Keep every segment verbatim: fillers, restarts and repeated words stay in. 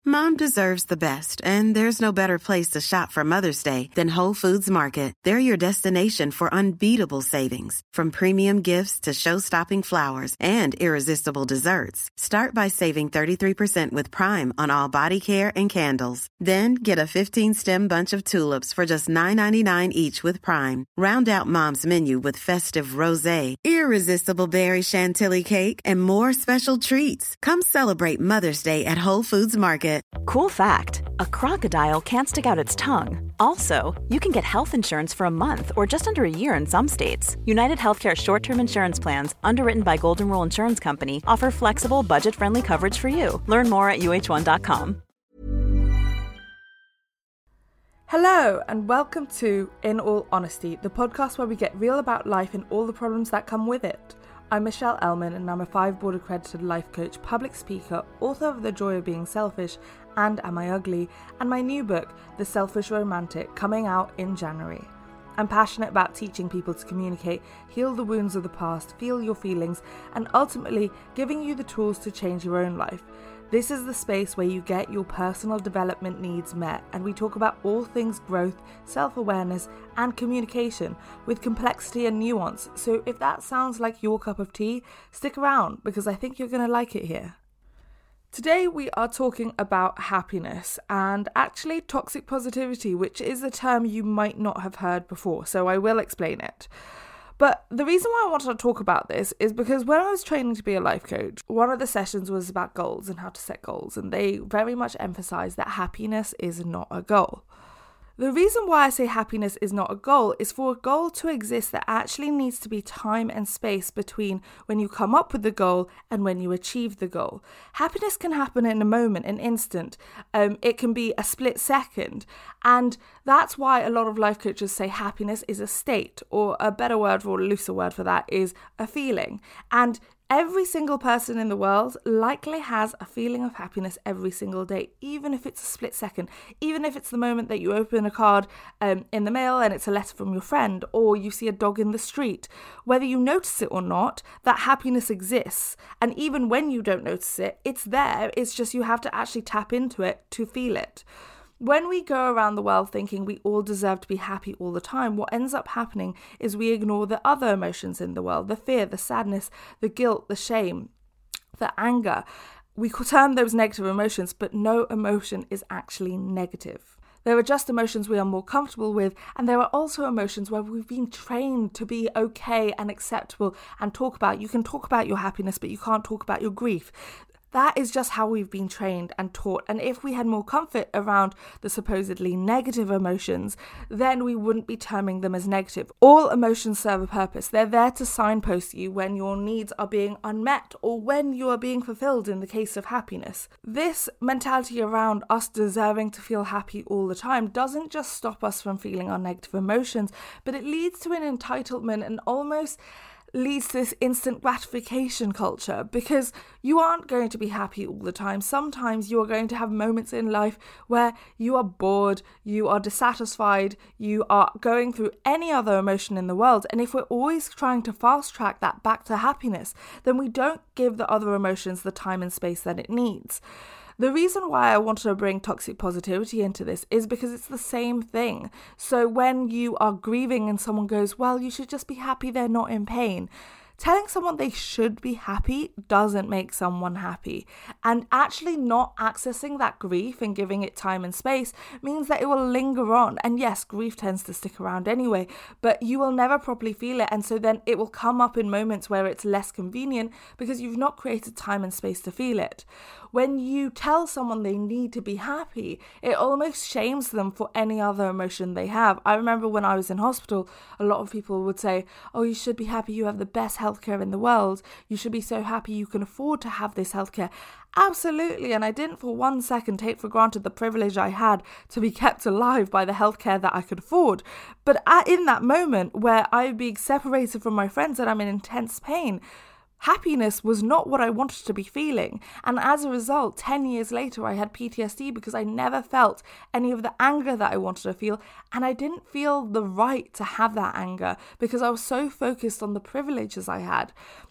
Mom deserves the best, and there's no better place to shop for Mother's Day than Whole Foods Market. They're your destination for unbeatable savings, from premium gifts to show-stopping flowers and irresistible desserts. Start by saving thirty-three percent with Prime on all body care and candles. Then get a fifteen-stem bunch of tulips for just nine ninety-nine each with Prime. Round out Mom's menu with festive rosé, irresistible berry chantilly cake, and more special treats. Come celebrate Mother's Day at Whole Foods Market. Cool fact, a crocodile can't stick out its tongue. Also, you can get health insurance for a month or just under a year in some states. United Healthcare short-term insurance plans, underwritten by Golden Rule Insurance Company, offer flexible, budget-friendly coverage for you. Learn more at U H one dot com. Hello, and welcome to In All Honesty, the podcast where we get real about life and all the problems that come with it. I'm Michelle Ellman, and I'm a five-board accredited life coach, public speaker, author of The Joy of Being Selfish and Am I Ugly, and my new book, The Selfish Romantic, coming out in January. I'm passionate about teaching people to communicate, heal the wounds of the past, feel your feelings, and ultimately giving you the tools to change your own life. This is the space where you get your personal development needs met, and we talk about all things growth, self-awareness, and communication with complexity and nuance. So if that sounds like your cup of tea, stick around because I think you're going to like it here. Today we are talking about happiness and actually toxic positivity, which is a term you might not have heard before, so I will explain it. But the reason why I wanted to talk about this is because when I was training to be a life coach, one of the sessions was about goals and how to set goals, and they very much emphasized that happiness is not a goal. The reason why I say happiness is not a goal is for a goal to exist, there actually needs to be time and space between when you come up with the goal and when you achieve the goal. Happiness can happen in a moment, an instant. Um, it can be a split second. And that's why a lot of life coaches say happiness is a state, or a better word or a looser word for that is a feeling. And every single person in the world likely has a feeling of happiness every single day, even if it's a split second, even if it's the moment that you open a card um, in the mail and it's a letter from your friend, or you see a dog in the street. Whether you notice it or not, that happiness exists. And even when you don't notice it, it's there. It's just you have to actually tap into it to feel it. When we go around the world thinking we all deserve to be happy all the time, what ends up happening is we ignore the other emotions in the world, the fear, the sadness, the guilt, the shame, the anger. We term those negative emotions, but no emotion is actually negative. There are just emotions we are more comfortable with, and there are also emotions where we've been trained to be okay and acceptable and talk about. You can talk about your happiness, but you can't talk about your grief. That is just how we've been trained and taught. And if we had more comfort around the supposedly negative emotions, then we wouldn't be terming them as negative. All emotions serve a purpose. They're there to signpost you when your needs are being unmet or when you are being fulfilled in the case of happiness. This mentality around us deserving to feel happy all the time doesn't just stop us from feeling our negative emotions, but it leads to an entitlement and almost leads to this instant gratification culture, because you aren't going to be happy all the time. Sometimes you are going to have moments in life where you are bored, you are dissatisfied, you are going through any other emotion in the world. And if we're always trying to fast track that back to happiness, then we don't give the other emotions the time and space that it needs. The reason why I wanted to bring toxic positivity into this is because it's the same thing. So when you are grieving and someone goes, well, you should just be happy they're not in pain. Telling someone they should be happy doesn't make someone happy. And actually not accessing that grief and giving it time and space means that it will linger on. And yes, grief tends to stick around anyway, but you will never properly feel it. And so then it will come up in moments where it's less convenient because you've not created time and space to feel it. When you tell someone they need to be happy, it almost shames them for any other emotion they have. I remember when I was in hospital, a lot of people would say, oh, you should be happy you have the best healthcare in the world. You should be so happy you can afford to have this healthcare. Absolutely. And I didn't for one second take for granted the privilege I had to be kept alive by the healthcare that I could afford. But in that moment where I'm being separated from my friends and I'm in intense pain, happiness was not what I wanted to be feeling. And as a result, ten years later, I had P T S D because I never felt any of the anger that I wanted to feel. And I didn't feel the right to have that anger because I was so focused on the privileges I had.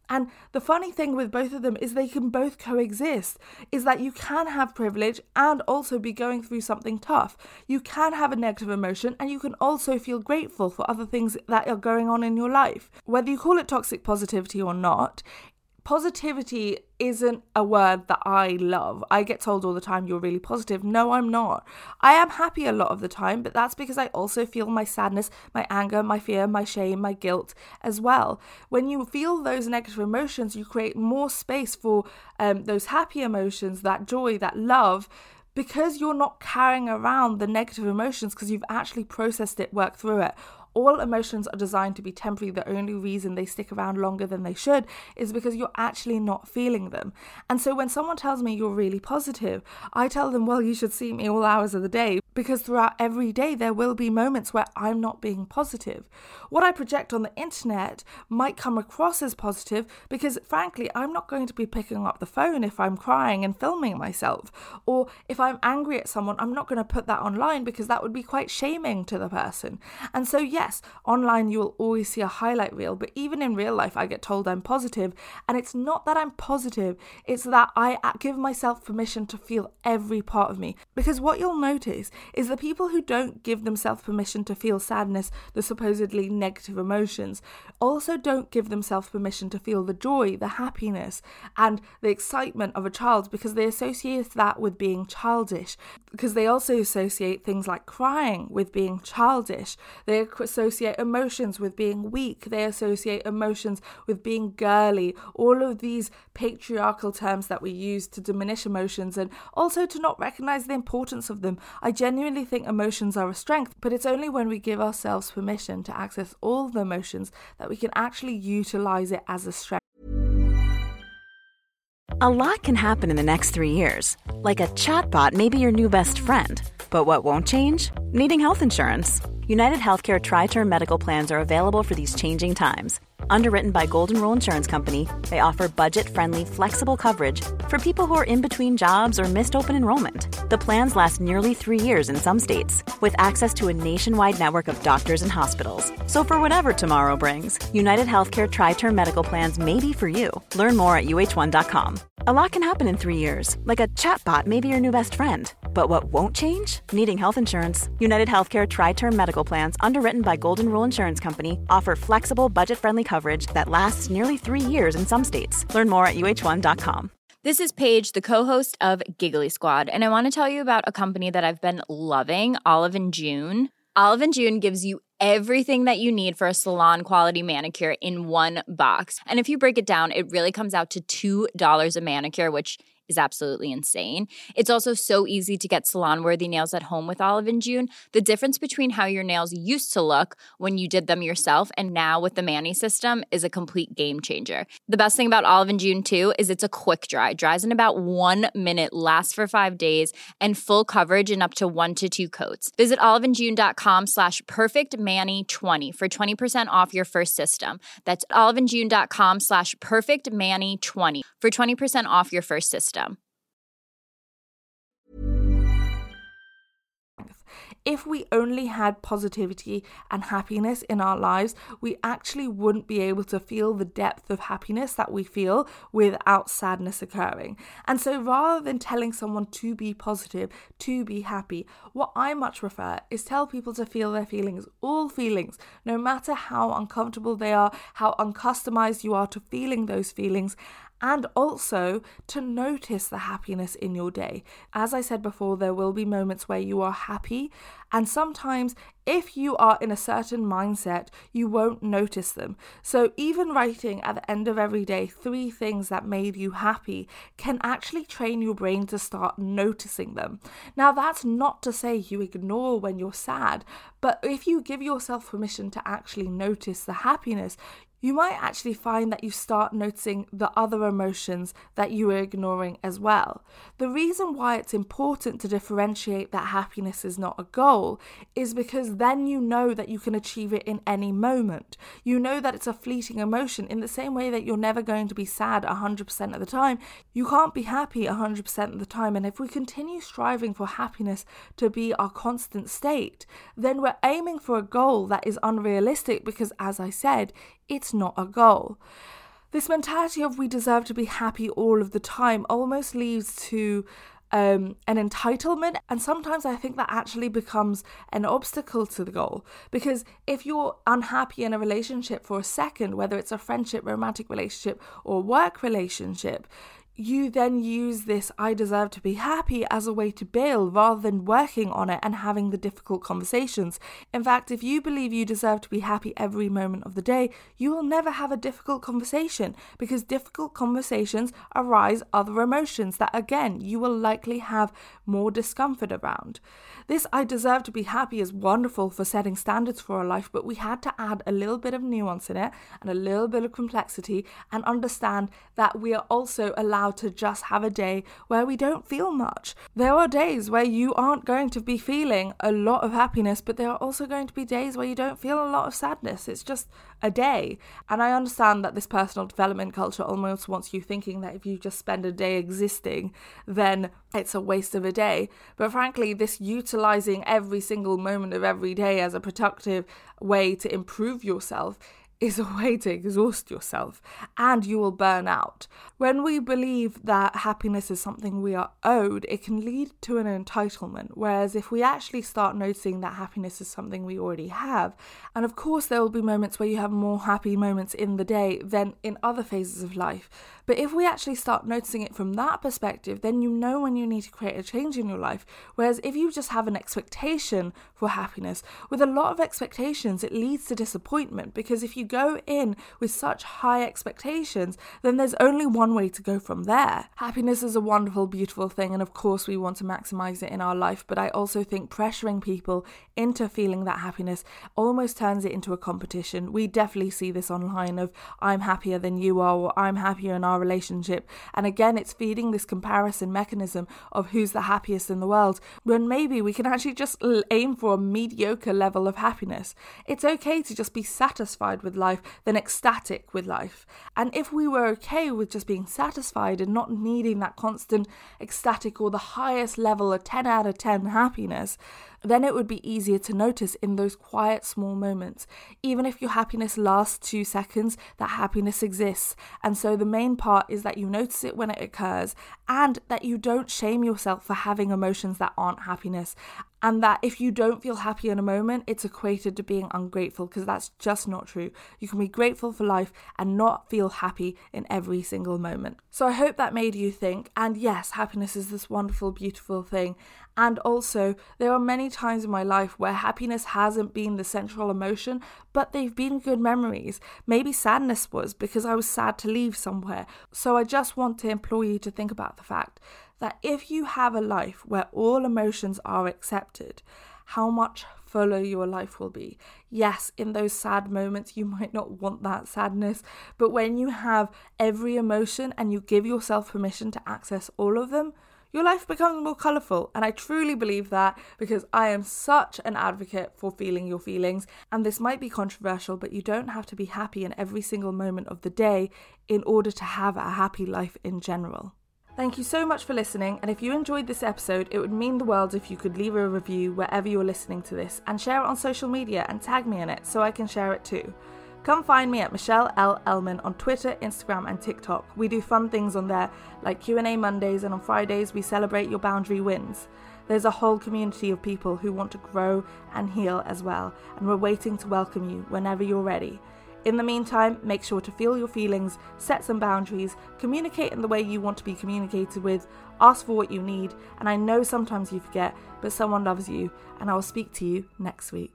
And the funny thing with both of them is they can both coexist, is that you can have privilege and also be going through something tough. You can have a negative emotion and you can also feel grateful for other things that are going on in your life. Whether you call it toxic positivity or not, positivity isn't a word that I love. I get told all the time, you're really positive. No, I'm not. I am happy a lot of the time, but that's because I also feel my sadness, my anger, my fear, my shame, my guilt as well. When you feel those negative emotions, you create more space for um, those happy emotions, that joy, that love, because you're not carrying around the negative emotions because you've actually processed it, worked through it. All emotions are designed to be temporary. The only reason they stick around longer than they should is because you're actually not feeling them. And so when someone tells me you're really positive, I tell them, well, you should see me all hours of the day, because throughout every day there will be moments where I'm not being positive. What I project on the internet might come across as positive because, frankly, I'm not going to be picking up the phone if I'm crying and filming myself. Or if I'm angry at someone, I'm not going to put that online because that would be quite shaming to the person. And so, yes, Yes, online you will always see a highlight reel, but even in real life I get told I'm positive, and it's not that I'm positive, it's that I give myself permission to feel every part of me. Because what you'll notice is the people who don't give themselves permission to feel sadness, the supposedly negative emotions, also don't give themselves permission to feel the joy, the happiness, and the excitement of a child, because they associate that with being childish. Because they also associate things like crying with being childish. They associate emotions with being weak. They associate emotions with being girly. All of these patriarchal terms that we use to diminish emotions and also to not recognize the importance of them. I genuinely think emotions are a strength, but it's only when we give ourselves permission to access all the emotions that we can actually utilize it as a strength. A lot can happen in the next three years. Like a chatbot may be your new best friend. But what won't change? Needing health insurance. United Healthcare Tri-Term Medical Plans are available for these changing times. Underwritten by Golden Rule Insurance Company, they offer budget-friendly, flexible coverage for people who are in between jobs or missed open enrollment. The plans last nearly three years in some states, with access to a nationwide network of doctors and hospitals. So for whatever tomorrow brings, United Healthcare Tri-Term Medical Plans may be for you. Learn more at U H one dot com. A lot can happen in three years, like a chatbot may be your new best friend. But what won't change? Needing health insurance. United Healthcare Tri-Term Medical Plans, underwritten by Golden Rule Insurance Company, offer flexible, budget-friendly coverage that lasts nearly three years in some states. Learn more at U H one dot com. This is Paige, the co-host of Giggly Squad, and I want to tell you about a company that I've been loving, Olive and June. Olive and June gives you everything that you need for a salon-quality manicure in one box. And if you break it down, it really comes out to two dollars a manicure, which is absolutely insane. It's also so easy to get salon-worthy nails at home with Olive and June. The difference between how your nails used to look when you did them yourself and now with the Mani system is a complete game changer. The best thing about Olive and June, too, is it's a quick dry. Dries in about one minute, lasts for five days, and full coverage in up to one to two coats. Visit oliveandjune.com slash perfectmani20 for twenty percent off your first system. That's oliveandjune.com slash perfectmani20 for twenty percent off your first system. If we only had positivity and happiness in our lives, we actually wouldn't be able to feel the depth of happiness that we feel without sadness occurring. And so rather than telling someone to be positive, to be happy, what I much prefer is tell people to feel their feelings, all feelings, no matter how uncomfortable they are, how uncustomized you are to feeling those feelings, and also to notice the happiness in your day. As I said before, there will be moments where you are happy, and sometimes if you are in a certain mindset, you won't notice them. So even writing at the end of every day three things that made you happy can actually train your brain to start noticing them. Now, that's not to say you ignore when you're sad, but if you give yourself permission to actually notice the happiness, you might actually find that you start noticing the other emotions that you are ignoring as well. The reason why it's important to differentiate that happiness is not a goal is because then you know that you can achieve it in any moment. You know that it's a fleeting emotion in the same way that you're never going to be sad one hundred percent of the time. You can't be happy one hundred percent of the time. And if we continue striving for happiness to be our constant state, then we're aiming for a goal that is unrealistic because, as I said, it's not a goal. This mentality of we deserve to be happy all of the time almost leads to Um, an entitlement, and sometimes I think that actually becomes an obstacle to the goal, because if you're unhappy in a relationship for a second, whether it's a friendship, romantic relationship or work relationship, you then use this I deserve to be happy as a way to bail rather than working on it and having the difficult conversations. In fact, if you believe you deserve to be happy every moment of the day, you will never have a difficult conversation, because difficult conversations arise other emotions that, again, you will likely have more discomfort around. This I deserve to be happy is wonderful for setting standards for our life, but we had to add a little bit of nuance in it and a little bit of complexity and understand that we are also allowed to just have a day where we don't feel much. There are days where you aren't going to be feeling a lot of happiness, but there are also going to be days where you don't feel a lot of sadness. It's just a day. And I understand that this personal development culture almost wants you thinking that if you just spend a day existing, then it's a waste of a day. But frankly, this utilizing every single moment of every day as a productive way to improve yourself is a way to exhaust yourself, and you will burn out. When we believe that happiness is something we are owed, it can lead to an entitlement, whereas if we actually start noticing that happiness is something we already have, and of course there will be moments where you have more happy moments in the day than in other phases of life, but if we actually start noticing it from that perspective, then you know when you need to create a change in your life. Whereas if you just have an expectation for happiness, with a lot of expectations, it leads to disappointment, because if you go in with such high expectations, then there's only one way to go from there. Happiness is a wonderful, beautiful thing, and of course we want to maximize it in our life, but I also think pressuring people into feeling that happiness almost turns it into a competition. We definitely see this online of I'm happier than you are, or I'm happier in our relationship, and again it's feeding this comparison mechanism of who's the happiest in the world, when maybe we can actually just aim for a mediocre level of happiness. It's okay to just be satisfied with life than ecstatic with life. And if we were okay with just being satisfied and not needing that constant ecstatic or the highest level of ten out of ten happiness, then it would be easier to notice in those quiet small moments. Even if your happiness lasts two seconds, that happiness exists. And so the main part is that you notice it when it occurs, and that you don't shame yourself for having emotions that aren't happiness. And that if you don't feel happy in a moment, it's equated to being ungrateful, because that's just not true. You can be grateful for life and not feel happy in every single moment. So I hope that made you think. And yes, happiness is this wonderful, beautiful thing. And also, there are many times in my life where happiness hasn't been the central emotion, but they've been good memories. Maybe sadness was because I was sad to leave somewhere. So I just want to implore you to think about the fact that if you have a life where all emotions are accepted, how much fuller your life will be. Yes, in those sad moments, you might not want that sadness, but when you have every emotion and you give yourself permission to access all of them, your life becomes more colourful. And I truly believe that, because I am such an advocate for feeling your feelings. And this might be controversial, but you don't have to be happy in every single moment of the day in order to have a happy life in general. Thank you so much for listening, and if you enjoyed this episode, it would mean the world if you could leave a review wherever you're listening to this, and share it on social media and tag me in it so I can share it too. Come find me at Michelle L. Elman on Twitter, Instagram and TikTok. We do fun things on there, like Q and A Mondays, and on Fridays we celebrate your boundary wins. There's a whole community of people who want to grow and heal as well, and we're waiting to welcome you whenever you're ready. In the meantime, make sure to feel your feelings, set some boundaries, communicate in the way you want to be communicated with, ask for what you need, and I know sometimes you forget, but someone loves you, and I will speak to you next week.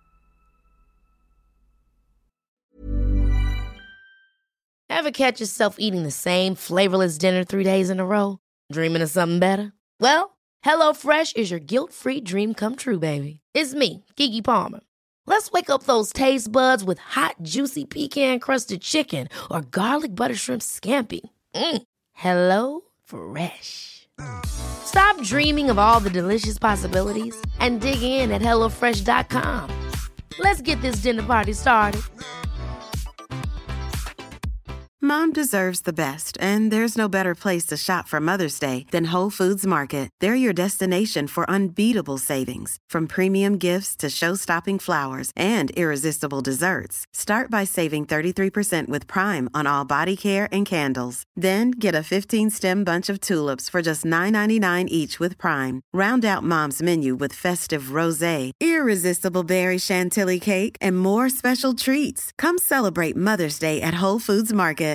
Ever catch yourself eating the same flavorless dinner three days in a row? Dreaming of something better? Well, HelloFresh is your guilt-free dream come true, baby. It's me, Keke Palmer. Let's wake up those taste buds with hot, juicy pecan-crusted chicken or garlic butter shrimp scampi. Mm. Hello Fresh. Stop dreaming of all the delicious possibilities and dig in at hello fresh dot com. Let's get this dinner party started. Mom deserves the best, and there's no better place to shop for Mother's Day than Whole Foods Market. They're your destination for unbeatable savings, from premium gifts to show-stopping flowers and irresistible desserts. Start by saving thirty-three percent with Prime on all body care and candles. Then get a fifteen-stem bunch of tulips for just nine ninety-nine each with Prime. Round out Mom's menu with festive rosé, irresistible berry chantilly cake, and more special treats. Come celebrate Mother's Day at Whole Foods Market.